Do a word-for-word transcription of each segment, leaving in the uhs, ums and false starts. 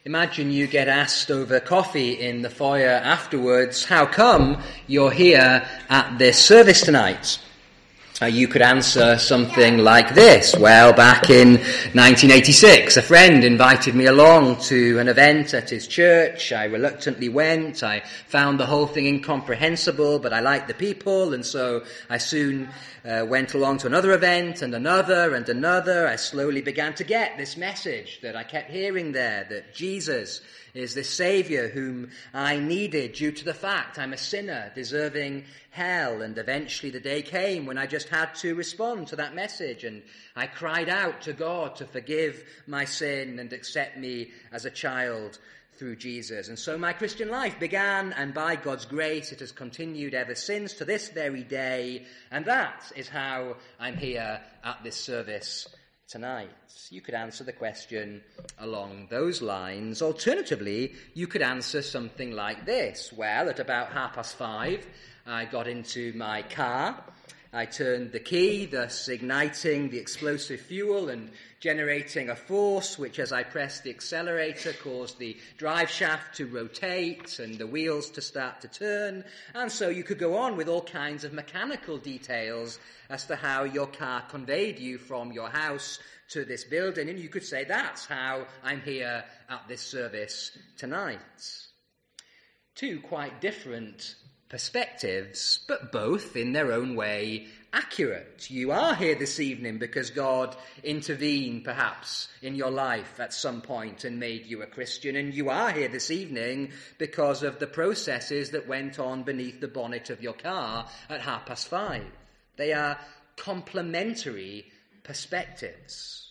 Imagine you get asked over coffee in the foyer afterwards, how come you're here at this service tonight? Uh, you could answer something like this. Well, back in nineteen eighty-six, a friend invited me along to an event at his church. I reluctantly went. I found the whole thing incomprehensible, but I liked the people, and so I soon uh, went along to another event and another and another. I slowly began to get this message that I kept hearing there, that Jesus is this Saviour whom I needed due to the fact I'm a sinner deserving hell. And eventually the day came when I just had to respond to that message, and I cried out to God to forgive my sin and accept me as a child through Jesus. And so my Christian life began, and by God's grace it has continued ever since to this very day, and that is how I'm here at this service tonight. You could answer the question along those lines. Alternatively, you could answer something like this. Well, at about half past five, I got into my car. I turned the key, thus igniting the explosive fuel and generating a force which, as I pressed the accelerator, caused the drive shaft to rotate and the wheels to start to turn. And so you could go on with all kinds of mechanical details as to how your car conveyed you from your house to this building. And you could say, that's how I'm here at this service tonight. Two quite different perspectives, but both in their own way accurate. You are here this evening because God intervened perhaps in your life at some point and made you a Christian, and you are here this evening because of the processes that went on beneath the bonnet of your car at half past five. They are complementary perspectives.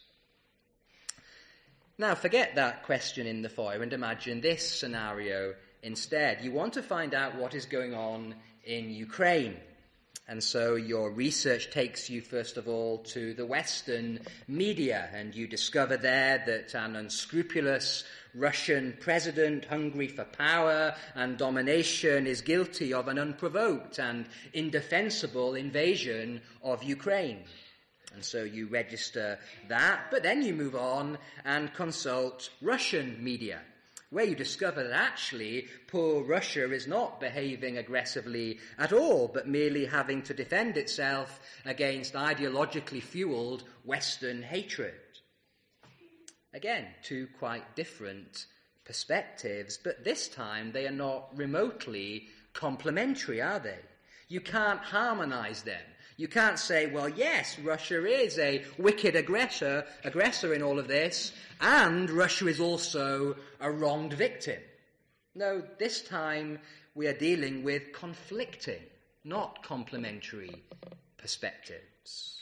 Now forget that question in the foyer and imagine this scenario instead. You want to find out what is going on in Ukraine. And so your research takes you, first of all, to the Western media, and you discover there that an unscrupulous Russian president, hungry for power and domination, is guilty of an unprovoked and indefensible invasion of Ukraine. And so you register that, but then you move on and consult Russian media, where you discover that actually poor Russia is not behaving aggressively at all, but merely having to defend itself against ideologically fueled Western hatred. Again, two quite different perspectives, but this time they are not remotely complementary, are they? You can't harmonize them. You can't say, well, yes, Russia is a wicked aggressor, aggressor in all of this, and Russia is also a wronged victim. No, this time we are dealing with conflicting, not complementary perspectives.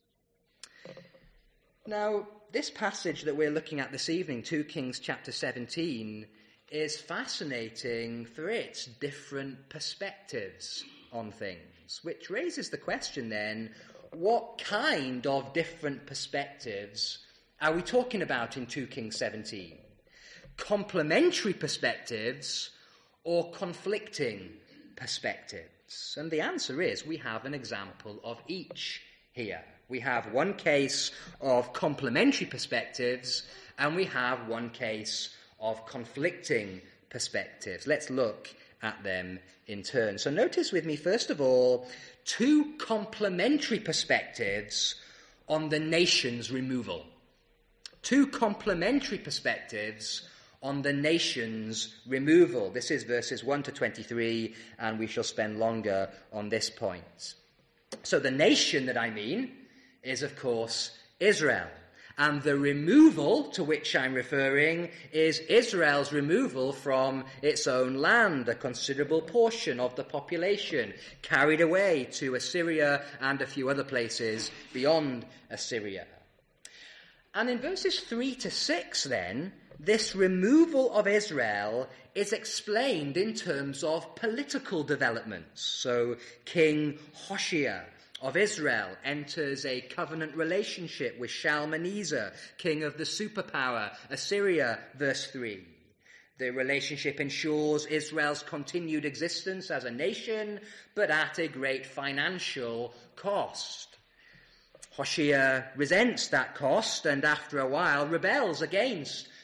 Now, this passage that we're looking at this evening, Second Kings chapter seventeen, is fascinating for its different perspectives on things, which raises the question then, what kind of different perspectives are we talking about in Second Kings seventeen? Complementary perspectives or conflicting perspectives? And the answer is we have an example of each here. We have one case of complementary perspectives and we have one case of conflicting perspectives. Let's look at them in turn. So notice with me, first of all, two complementary perspectives on the nation's removal. Two complementary perspectives on the nation's removal. This is verses one to twenty-three, and we shall spend longer on this point. So the nation that I mean is, of course, Israel. And the removal to which I'm referring is Israel's removal from its own land, a considerable portion of the population carried away to Assyria and a few other places beyond Assyria. And in verses three to six then, this removal of Israel is explained in terms of political developments. So King Hoshea of Israel enters a covenant relationship with Shalmaneser, king of the superpower Assyria, verse three. The relationship ensures Israel's continued existence as a nation, but at a great financial cost. Hoshea resents that cost and after a while rebels against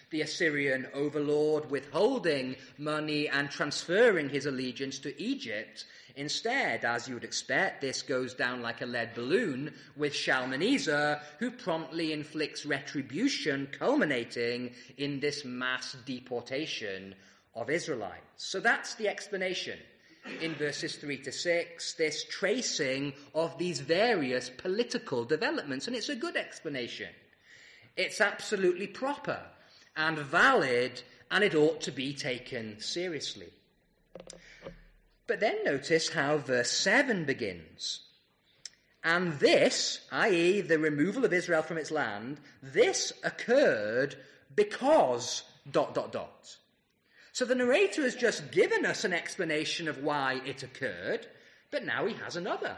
the Assyrian overlord withholding money and transferring his allegiance to Egypt. Instead, as you would expect, this goes down like a lead balloon with Shalmaneser, who promptly inflicts retribution, culminating in this mass deportation of Israelites. So that's the explanation in verses three to six, this tracing of these various political developments. And it's a good explanation. It's absolutely proper and valid, and it ought to be taken seriously. But then notice how verse seven begins. And this, that is the removal of Israel from its land, this occurred because dot, dot, dot. So the narrator has just given us an explanation of why it occurred, but now he has another.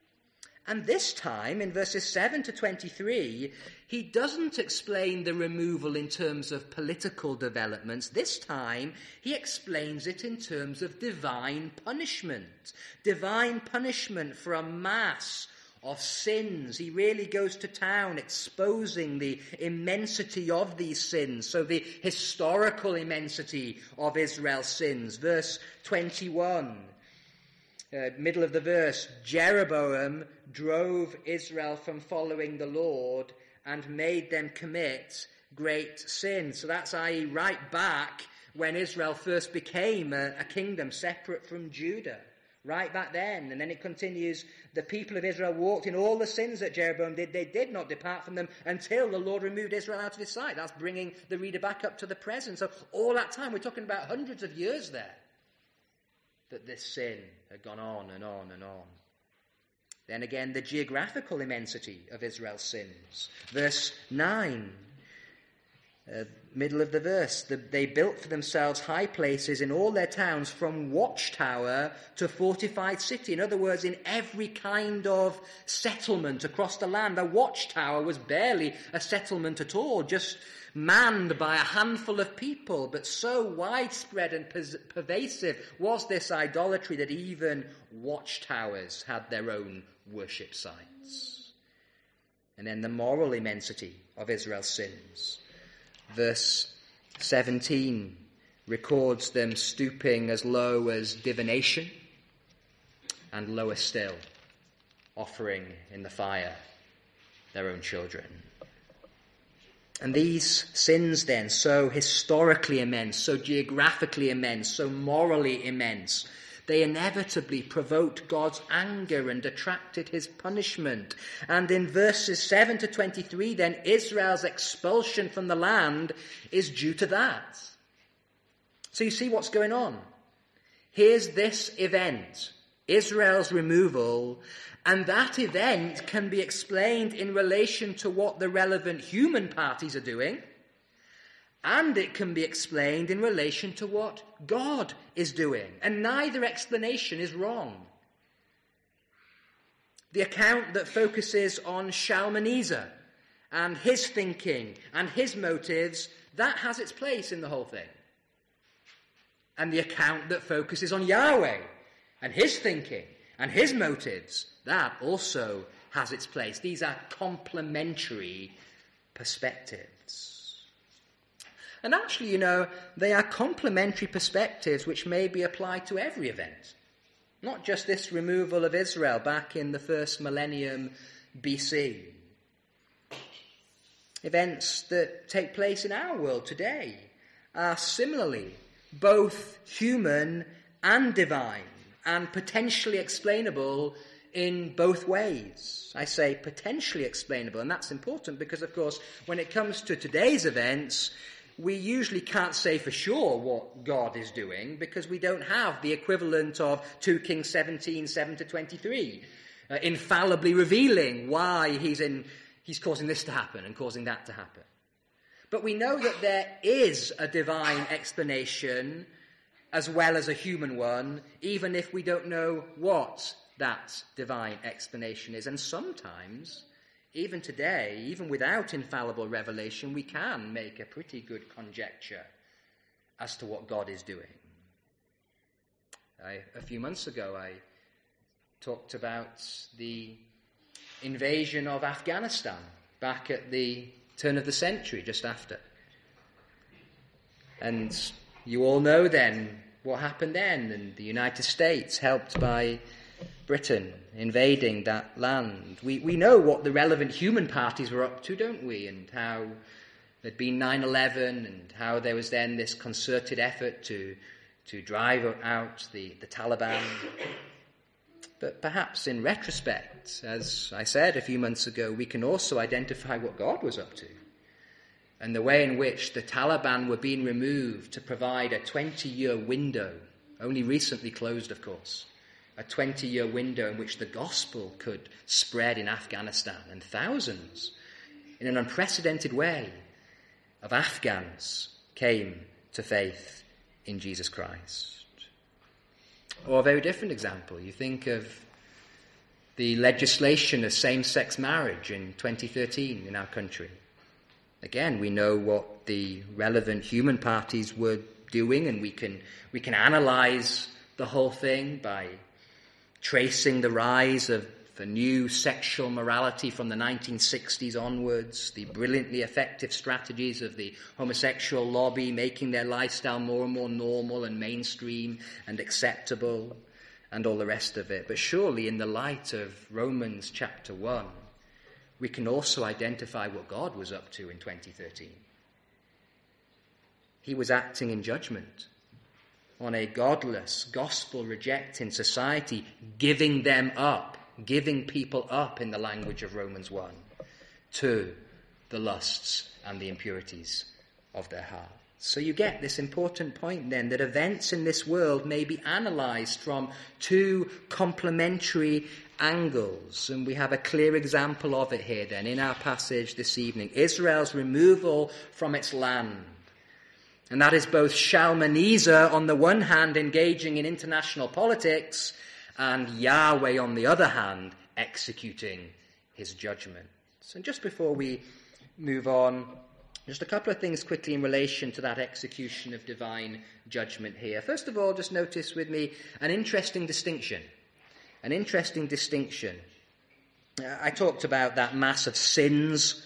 And this time, in verses seven to twenty-three, he doesn't explain the removal in terms of political developments. This time, he explains it in terms of divine punishment. Divine punishment for a mass of sins. He really goes to town exposing the immensity of these sins. So the historical immensity of Israel's sins. Verse twenty-one. Uh, middle of the verse, Jeroboam drove Israel from following the Lord and made them commit great sin. So that's, that is, right back when Israel first became a, a kingdom separate from Judah. Right back then. And then it continues, the people of Israel walked in all the sins that Jeroboam did. They did not depart from them until the Lord removed Israel out of his sight. That's bringing the reader back up to the present. So all that time, we're talking about hundreds of years there, that this sin had gone on and on and on. Then again, the geographical immensity of Israel's sins. Verse nine, uh, middle of the verse, the, they built for themselves high places in all their towns, from watchtower to fortified city. In other words, in every kind of settlement across the land. A watchtower was barely a settlement at all, just manned by a handful of people, but so widespread and pervasive was this idolatry that even watchtowers had their own worship sites. And then the moral immensity of Israel's sins. Verse seventeen records them stooping as low as divination, and lower still, offering in the fire their own children. And these sins then, so historically immense, so geographically immense, so morally immense, they inevitably provoked God's anger and attracted his punishment. And in verses seven to twenty-three then, Israel's expulsion from the land is due to that. So you see what's going on. Here's this event, Israel's removal, and that event can be explained in relation to what the relevant human parties are doing, and it can be explained in relation to what God is doing. And neither explanation is wrong. The account that focuses on Shalmaneser and his thinking and his motives, that has its place in the whole thing. And the account that focuses on Yahweh and his thinking and his motives, that also has its place. These are complementary perspectives. And actually, you know, they are complementary perspectives which may be applied to every event. Not just this removal of Israel back in the first millennium B C. Events that take place in our world today are similarly both human and divine, and potentially explainable in both ways. I say potentially explainable, and that's important because, of course, when it comes to today's events, we usually can't say for sure what God is doing because we don't have the equivalent of two Kings seventeen, seven to twenty-three, uh, infallibly revealing why he's in, he's causing this to happen and causing that to happen. But we know that there is a divine explanation as well as a human one, even if we don't know what that divine explanation is. And sometimes, even today, even without infallible revelation, we can make a pretty good conjecture as to what God is doing. I, a few months ago, I talked about the invasion of Afghanistan back at the turn of the century, just after. And you all know then what happened then, and the United States, helped by Britain, invading that land. We we know what the relevant human parties were up to, don't we? And how there'd been nine eleven, and how there was then this concerted effort to to drive out the, the Taliban. But perhaps in retrospect, as I said a few months ago, we can also identify what God was up to, and the way in which the Taliban were being removed to provide a twenty-year window, only recently closed, of course, a twenty-year window in which the gospel could spread in Afghanistan, and thousands, in an unprecedented way, of Afghans came to faith in Jesus Christ. Or a very different example, you think of the legislation of same-sex marriage in twenty thirteen in our country. Again, we know what the relevant human parties were doing, and we can we can analyze the whole thing by tracing the rise of the new sexual morality from the nineteen sixties onwards, the brilliantly effective strategies of the homosexual lobby making their lifestyle more and more normal and mainstream and acceptable, and all the rest of it. But surely in the light of Romans chapter one, we can also identify what God was up to in twenty thirteen. He was acting in judgment on a godless, gospel-rejecting society, giving them up, giving people up, in the language of Romans one, to the lusts and the impurities of their hearts. So you get this important point then, that events in this world may be analysed from two complementary angles, and we have a clear example of it here then in our passage this evening. Israel's removal from its land. And that is both Shalmaneser on the one hand engaging in international politics, and Yahweh on the other hand executing his judgments. And just before we move on, just a couple of things quickly in relation to that execution of divine judgment here. First of all, just notice with me an interesting distinction. An interesting distinction. Uh, I talked about that mass of sins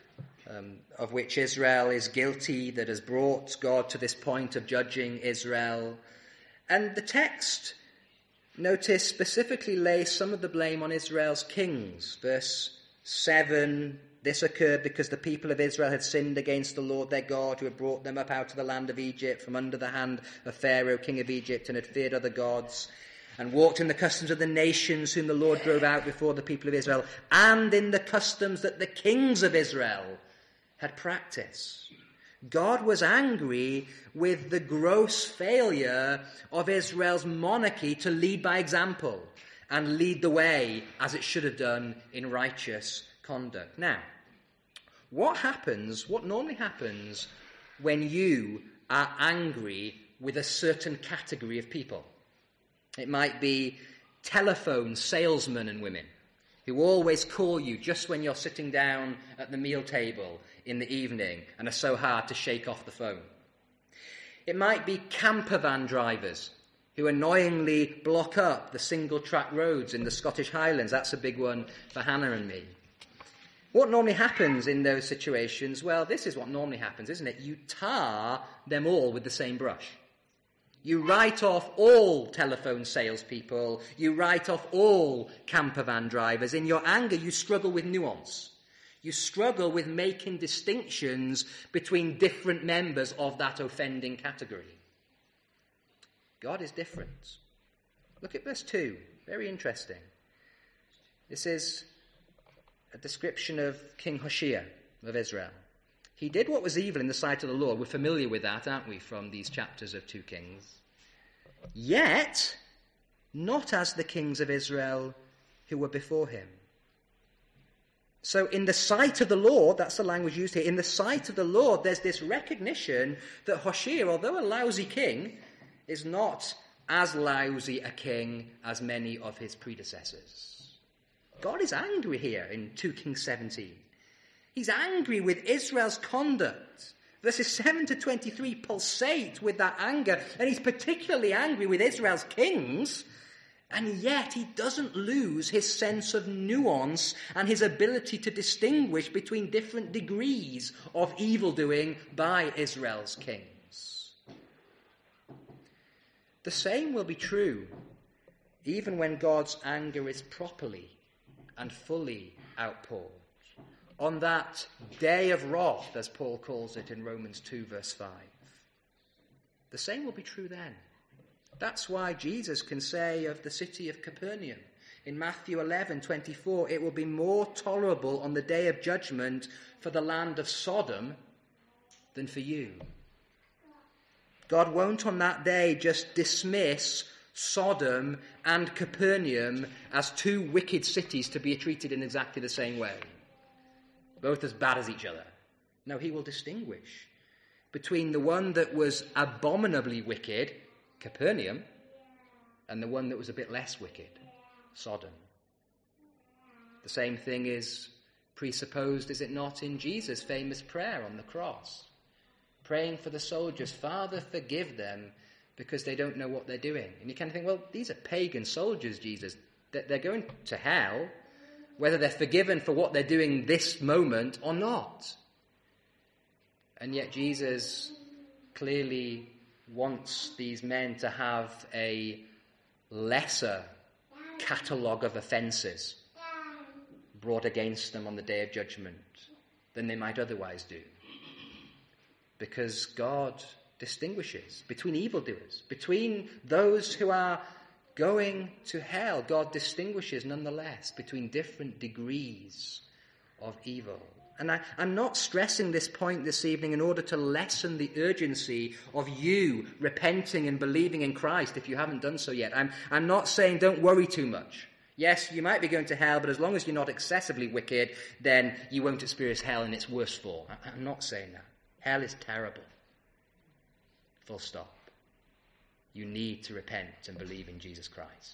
um, of which Israel is guilty, that has brought God to this point of judging Israel. And the text, notice, specifically lays some of the blame on Israel's kings. Verse seven, this occurred because the people of Israel had sinned against the Lord their God, who had brought them up out of the land of Egypt from under the hand of Pharaoh, king of Egypt, and had feared other gods, and walked in the customs of the nations whom the Lord drove out before the people of Israel, and in the customs that the kings of Israel had practiced. God was angry with the gross failure of Israel's monarchy to lead by example and lead the way as it should have done in righteous conduct. Now, what happens, what normally happens when you are angry with a certain category of people? It might be telephone salesmen and women who always call you just when you're sitting down at the meal table in the evening and are so hard to shake off the phone. It might be camper van drivers who annoyingly block up the single-track roads in the Scottish Highlands. That's a big one for Hannah and me. What normally happens in those situations? Well, this is what normally happens, isn't it? You tar them all with the same brush. You write off all telephone salespeople. You write off all camper van drivers. In your anger, you struggle with nuance. You struggle with making distinctions between different members of that offending category. God is different. Look at verse two. Very interesting. This is a description of King Hoshea of Israel. He did what was evil in the sight of the Lord. We're familiar with that, aren't we, from these chapters of two Kings. Yet, not as the kings of Israel who were before him. So in the sight of the Lord, that's the language used here, in the sight of the Lord, there's this recognition that Hoshea, although a lousy king, is not as lousy a king as many of his predecessors. God is angry here in two Kings seventeen. He's angry with Israel's conduct. Verses seven to twenty-three pulsate with that anger, and he's particularly angry with Israel's kings, and yet he doesn't lose his sense of nuance and his ability to distinguish between different degrees of evildoing by Israel's kings. The same will be true even when God's anger is properly and fully outpoured. On that day of wrath, as Paul calls it in Romans two, verse five. The same will be true then. That's why Jesus can say of the city of Capernaum in Matthew eleven twenty-four, it will be more tolerable on the day of judgment for the land of Sodom than for you. God won't on that day just dismiss Sodom and Capernaum as two wicked cities to be treated in exactly the same way, both as bad as each other. No, he will distinguish between the one that was abominably wicked, Capernaum, and the one that was a bit less wicked, Sodom. The same thing is presupposed, is it not, in Jesus' famous prayer on the cross, praying for the soldiers, Father, forgive them because they don't know what they're doing. And you kind of think, well, these are pagan soldiers, Jesus. They're going to hell, whether they're forgiven for what they're doing this moment or not. And yet Jesus clearly wants these men to have a lesser catalogue of offences brought against them on the day of judgment than they might otherwise do. Because God distinguishes between evildoers, between those who are going to hell. God distinguishes nonetheless between different degrees of evil. And I, I'm not stressing this point this evening in order to lessen the urgency of you repenting and believing in Christ if you haven't done so yet. I'm, I'm not saying don't worry too much. Yes, you might be going to hell, but as long as you're not excessively wicked, then you won't experience hell in its worst form. I, I'm not saying that. Hell is terrible. Full stop. You need to repent and believe in Jesus Christ.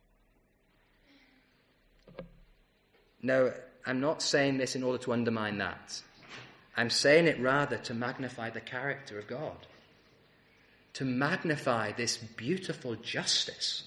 No, I'm not saying this in order to undermine that. I'm saying it rather to magnify the character of God, to magnify this beautiful justice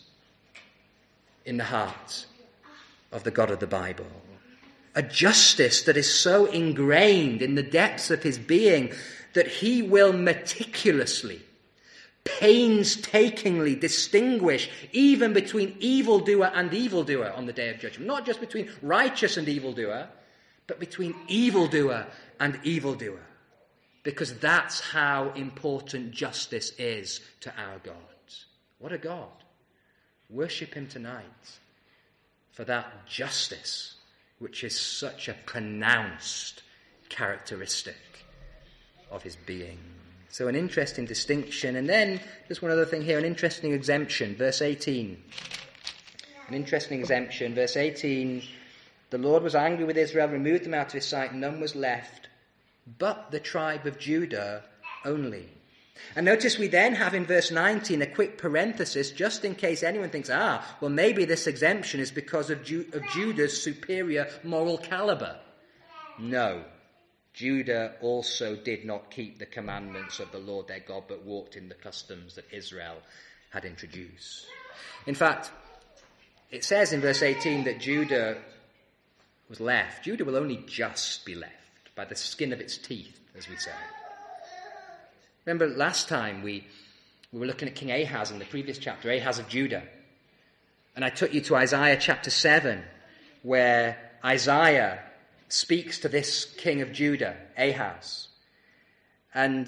in the heart of the God of the Bible. A justice that is so ingrained in the depths of his being that he will meticulously, painstakingly distinguish even between evildoer and evildoer on the day of judgment. Not just between righteous and evildoer, but between evildoer and evildoer. Because that's how important justice is to our God. What a God. Worship him tonight for that justice, which is such a pronounced characteristic of his being. So an interesting distinction. And then, just one other thing here, an interesting exemption, verse eighteen. An interesting exemption, verse eighteen. The Lord was angry with Israel, removed them out of his sight, none was left, but the tribe of Judah only. And notice we then have in verse nineteen a quick parenthesis, just in case anyone thinks, ah, well maybe this exemption is because of, Ju- of Judah's superior moral caliber. No. Judah also did not keep the commandments of the Lord their God, but walked in the customs that Israel had introduced. In fact, it says in verse eighteen that Judah was left. Judah will only just be left by the skin of its teeth, as we say. Remember last time we, we were looking at King Ahaz in the previous chapter, Ahaz of Judah. And I took you to Isaiah chapter seven, where Isaiah speaks to this king of Judah, Ahaz. And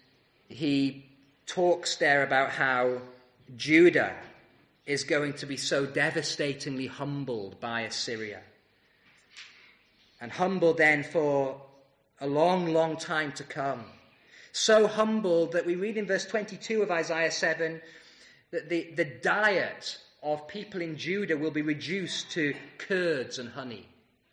he talks there about how Judah is going to be so devastatingly humbled by Assyria. And humbled then for a long, long time to come. So humbled that we read in verse twenty-two of Isaiah seven that the, the diet of people in Judah will be reduced to curds and honey.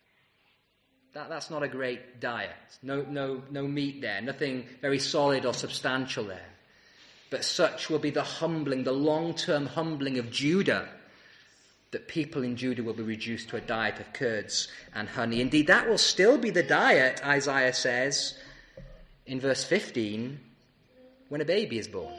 That, that's not a great diet. No, no, no meat there. Nothing very solid or substantial there. But such will be the humbling, the long-term humbling of Judah, that people in Judah will be reduced to a diet of curds and honey. Indeed, that will still be the diet, Isaiah says, in verse fifteen, when a baby is born.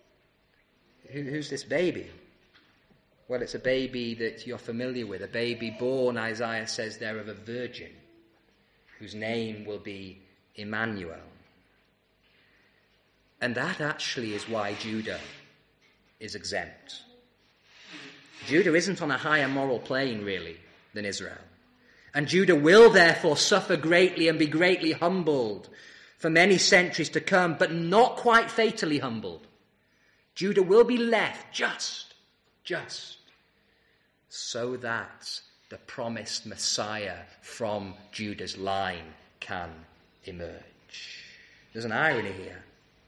Who, who's this baby? Well, it's a baby that you're familiar with, a baby born, Isaiah says there, of a virgin, whose name will be Emmanuel. And that actually is why Judah is exempt. Judah isn't on a higher moral plane, really, than Israel. And Judah will therefore suffer greatly and be greatly humbled for many centuries to come, but not quite fatally humbled. Judah will be left just, just, so that the promised Messiah from Judah's line can emerge. There's an irony here.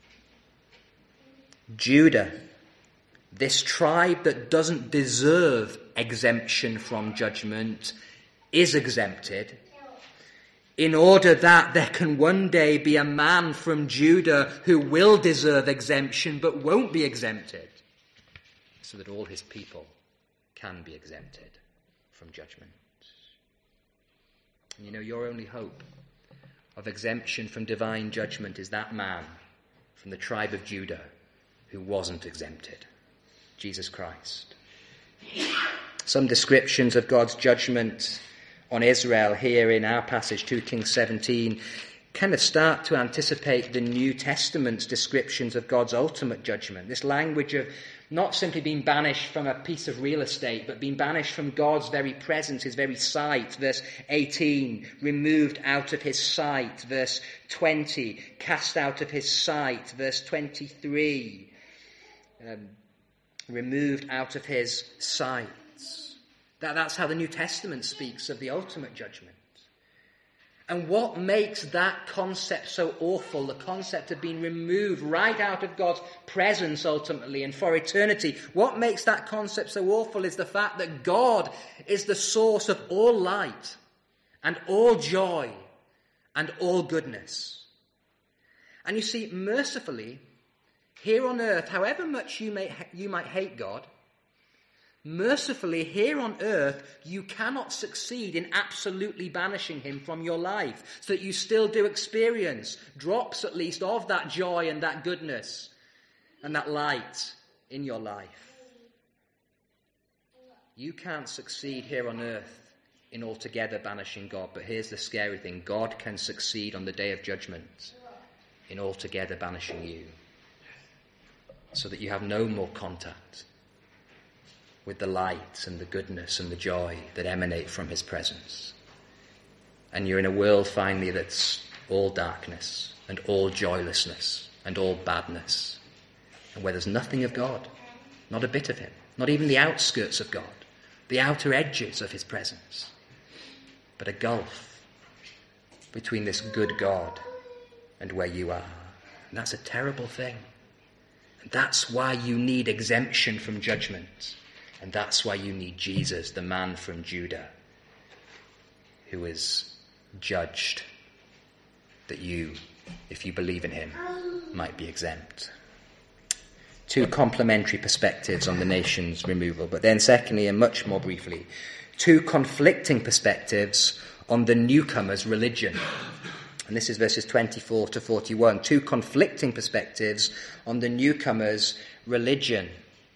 Judah, this tribe that doesn't deserve exemption from judgment, is exempted in order that there can one day be a man from Judah who will deserve exemption but won't be exempted, so that all his people can be exempted from judgment. And you know, your only hope of exemption from divine judgment is that man from the tribe of Judah who wasn't exempted, Jesus Christ. Some descriptions of God's judgment on Israel here in our passage, two Kings seventeen, kind of start to anticipate the New Testament's descriptions of God's ultimate judgment. This language of not simply being banished from a piece of real estate, but being banished from God's very presence, his very sight. Verse eighteen, removed out of his sight. Verse twenty, cast out of his sight. Verse twenty-three, um, removed out of his sight. That, that's how the New Testament speaks of the ultimate judgment. And what makes that concept so awful, the concept of being removed right out of God's presence ultimately and for eternity, what makes that concept so awful is the fact that God is the source of all light and all joy and all goodness. And you see, mercifully, here on earth, however much you may you might hate God, mercifully, here on earth, you cannot succeed in absolutely banishing him from your life, so that you still do experience drops, at least, of that joy and that goodness and that light in your life. You can't succeed here on earth in altogether banishing God, but here's the scary thing. God can succeed on the day of judgment in altogether banishing you, so that you have no more contact with the light and the goodness and the joy that emanate from his presence. And you're in a world finally that's all darkness and all joylessness and all badness, and where there's nothing of God, not a bit of him, not even the outskirts of God, the outer edges of his presence, but a gulf between this good God and where you are. And that's a terrible thing. And that's why you need exemption from judgment. And that's why you need Jesus, the man from Judah, who is judged, that you, if you believe in him, might be exempt. Two complementary perspectives on the nation's removal. But then secondly, and much more briefly, two conflicting perspectives on the newcomer's religion. And this is verses twenty-four to forty-one. Two conflicting perspectives on the newcomer's religion.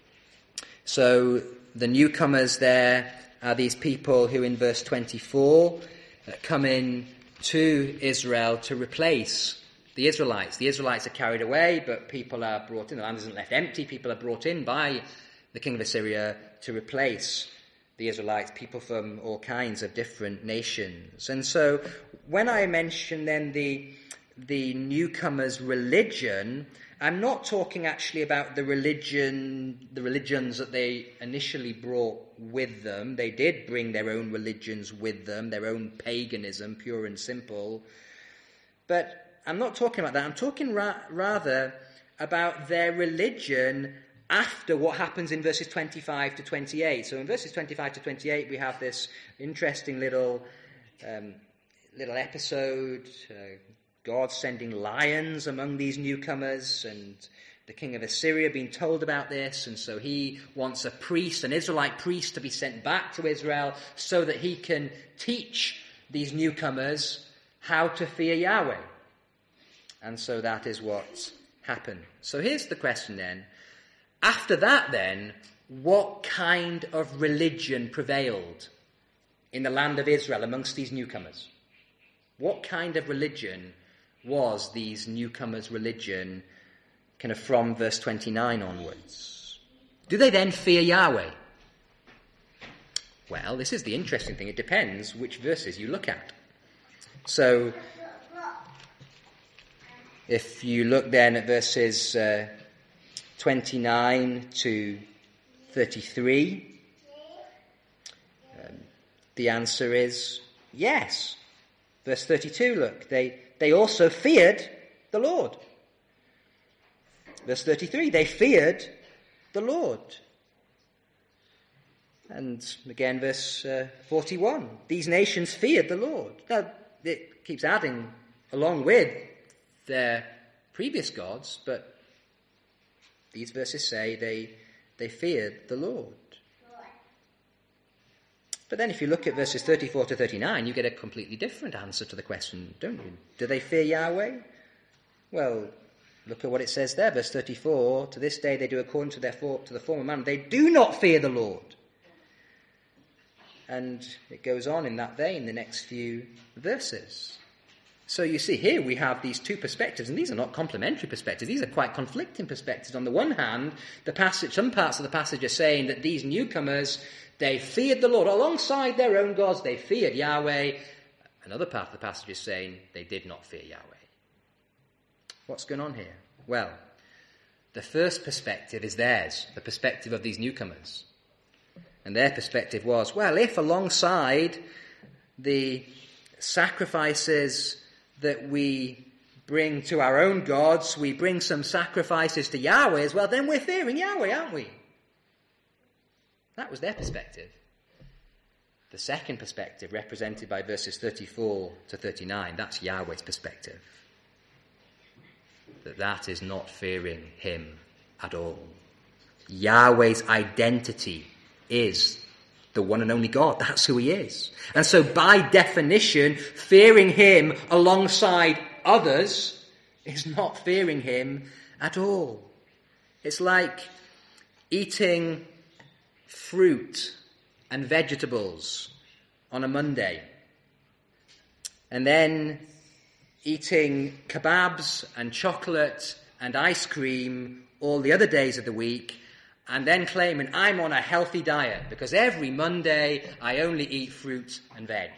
So the newcomers there are these people who in verse twenty-four uh, come in to Israel to replace the Israelites. The Israelites are carried away, but people are brought in. The land isn't left empty. People are brought in by the king of Assyria to replace the Israelites, people from all kinds of different nations. And so when I mention then the, the newcomers' religion, I'm not talking actually about the religion, the religions that they initially brought with them. They did bring their own religions with them, their own paganism, pure and simple. But I'm not talking about that. I'm talking ra- rather about their religion after what happens in verses twenty-five to twenty-eight. So in verses twenty-five to twenty-eight, we have this interesting little, um, little episode. Uh, God sending lions among these newcomers, and the king of Assyria being told about this, and so he wants a priest, an Israelite priest, to be sent back to Israel so that he can teach these newcomers how to fear Yahweh. And so that is what happened. So here's the question then. After that then, what kind of religion prevailed in the land of Israel amongst these newcomers? What kind of religion was these newcomers' religion kind of from verse twenty-nine onwards? Do they then fear Yahweh? Well, this is the interesting thing. It depends which verses you look at. So, if you look then at verses uh, twenty-nine to thirty-three, um, the answer is yes. Verse thirty-two, look, they, they also feared the Lord. Verse thirty-three, they feared the Lord. And again, verse uh, forty-one, these nations feared the Lord. Now, it keeps adding along with their previous gods, but these verses say they, they feared the Lord. But then if you look at verses thirty-four to thirty-nine, you get a completely different answer to the question, don't you? Do they fear Yahweh? Well, look at what it says there, verse thirty-four, to this day they do according to their for, to the former manner. They do not fear the Lord. And it goes on in that vein, the next few verses. So you see, here we have these two perspectives, and these are not complementary perspectives. These are quite conflicting perspectives. On the one hand, the passage, some parts of the passage are saying that these newcomers, they feared the Lord. Alongside their own gods, they feared Yahweh. Another part of the passage is saying they did not fear Yahweh. What's going on here? Well, the first perspective is theirs, the perspective of these newcomers. And their perspective was, well, if alongside the sacrifices that we bring to our own gods, we bring some sacrifices to Yahweh as well, then we're fearing Yahweh, aren't we? That was their perspective. The second perspective, represented by verses thirty-four to thirty-nine, that's Yahweh's perspective. That that is not fearing him at all. Yahweh's identity is the one and only God. That's who he is. And so by definition, fearing him alongside others is not fearing him at all. It's like eating fruit and vegetables on a Monday, and then eating kebabs and chocolate and ice cream all the other days of the week, and then claiming I'm on a healthy diet because every Monday I only eat fruit and veg.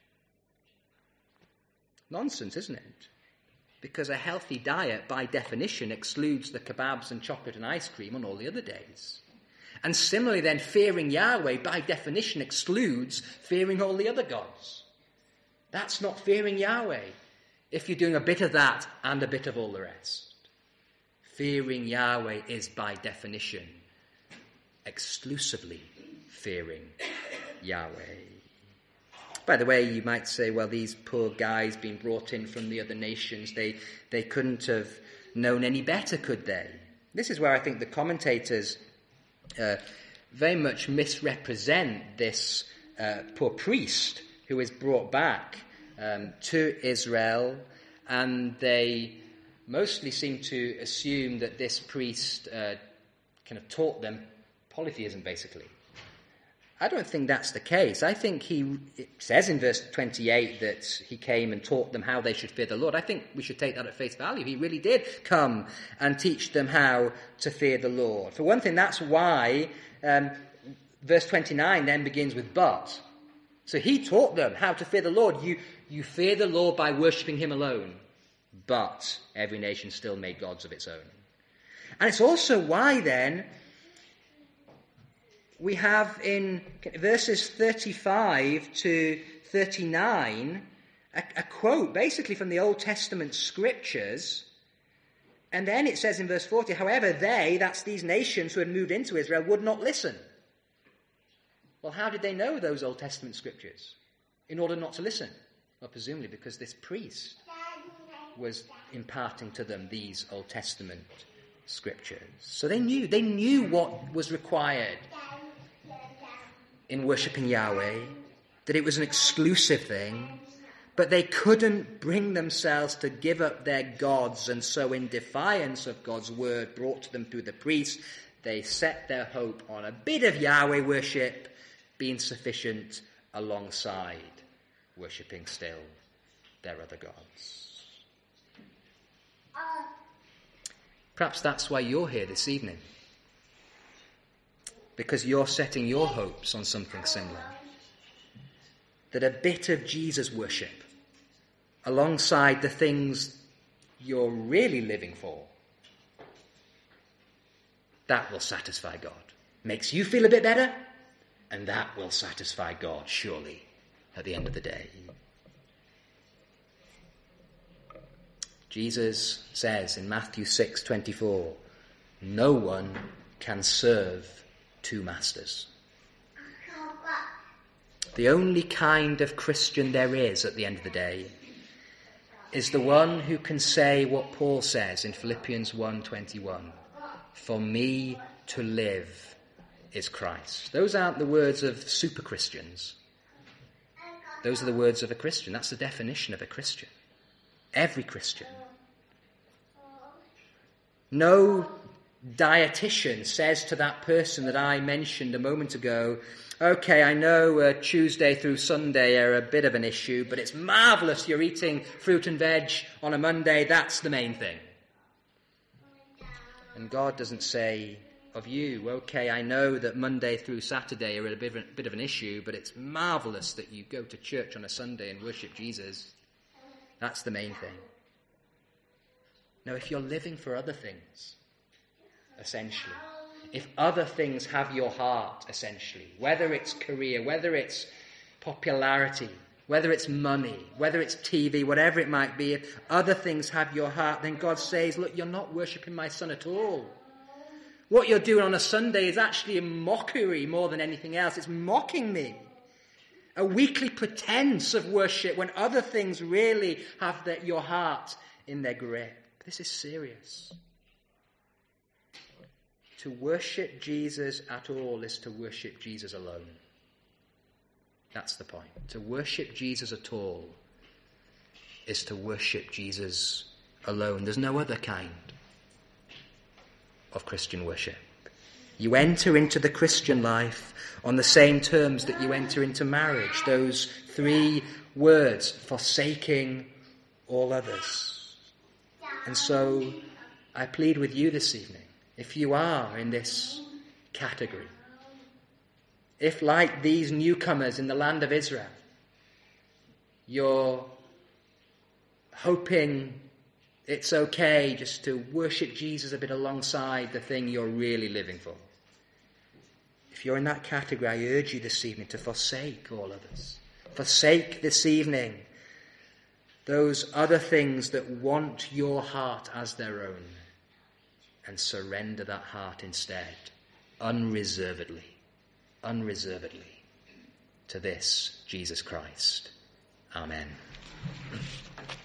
Nonsense, isn't it? Because a healthy diet, by definition, excludes the kebabs and chocolate and ice cream on all the other days. And similarly then, fearing Yahweh, by definition, excludes fearing all the other gods. That's not fearing Yahweh, if you're doing a bit of that and a bit of all the rest. Fearing Yahweh is, by definition, exclusively fearing Yahweh. By the way, you might say, well, these poor guys being brought in from the other nations, they, they couldn't have known any better, could they? This is where I think the commentators uh, very much misrepresent this uh, poor priest who is brought back um, to Israel, and they mostly seem to assume that this priest uh, kind of taught them polytheism, basically. I don't think that's the case. I think he, it says in verse twenty-eight that he came and taught them how they should fear the Lord. I think we should take that at face value. He really did come and teach them how to fear the Lord. For one thing, that's why um, verse twenty-nine then begins with but. So he taught them how to fear the Lord. You, you fear the Lord by worshipping him alone. But every nation still made gods of its own. And it's also why then we have in verses thirty-five to thirty-nine a, a quote basically from the Old Testament scriptures. And then it says in verse forty, however, they, that's these nations who had moved into Israel, would not listen. Well, how did they know those Old Testament scriptures? In order not to listen? Well, presumably because this priest was imparting to them these Old Testament scriptures. So they knew, they knew what was required in worshipping Yahweh, that it was an exclusive thing, but they couldn't bring themselves to give up their gods, and so in defiance of God's word brought to them through the priest, they set their hope on a bit of Yahweh worship being sufficient alongside worshipping still their other gods. Perhaps that's why you're here this evening. because you're setting your hopes on something similar. That a bit of Jesus worship, alongside the things you're really living for, that will satisfy God. Makes you feel a bit better, and that will satisfy God, surely, at the end of the day. Jesus says in Matthew six twenty-four, no one can serve two masters. The only kind of Christian there is at the end of the day is the one who can say what Paul says in Philippians one twenty-one, for me to live is Christ. Those aren't the words of super Christians. Those are the words of a Christian. That's the definition of a Christian. Every Christian. No dietitian says to that person that I mentioned a moment ago, okay, I know uh, Tuesday through Sunday are a bit of an issue, but it's marvellous you're eating fruit and veg on a Monday. That's the main thing. And God doesn't say of you, okay, I know that Monday through Saturday are a bit of, a bit of an issue, but it's marvellous that you go to church on a Sunday and worship Jesus. That's the main thing. No, if you're living for other things, essentially, if other things have your heart, essentially, whether it's career, whether it's popularity, whether it's money, whether it's T V, whatever it might be, if other things have your heart, then God says, look, you're not worshipping my son at all. What you're doing on a Sunday is actually a mockery more than anything else. It's mocking me. A weekly pretense of worship when other things really have the, your heart in their grip. This is serious. To worship Jesus at all is to worship Jesus alone. That's the point. To worship Jesus at all is to worship Jesus alone. There's no other kind of Christian worship. You enter into the Christian life on the same terms that you enter into marriage. Those three words, forsaking all others. And so I plead with you this evening, if you are in this category, if like these newcomers in the land of Israel, you're hoping it's okay just to worship Jesus a bit alongside the thing you're really living for. If you're in that category, I urge you this evening to forsake all others. Forsake this evening those other things that want your heart as their own, and surrender that heart instead, unreservedly, unreservedly, to this Jesus Christ. Amen.